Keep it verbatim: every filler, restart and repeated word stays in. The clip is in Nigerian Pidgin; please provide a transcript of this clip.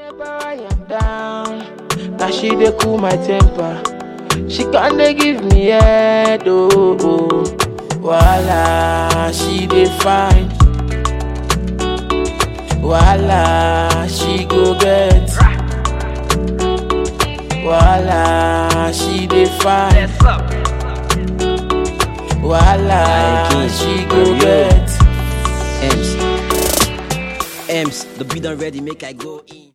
Whenever I am down, now she dey cool my temper. She can't dey give me head, oh, oh. Voila, she dey fine. Voila, she go get. Voila, she dey fine. Voila, she go get. Ems, Ems, the beat done ready, make I go in.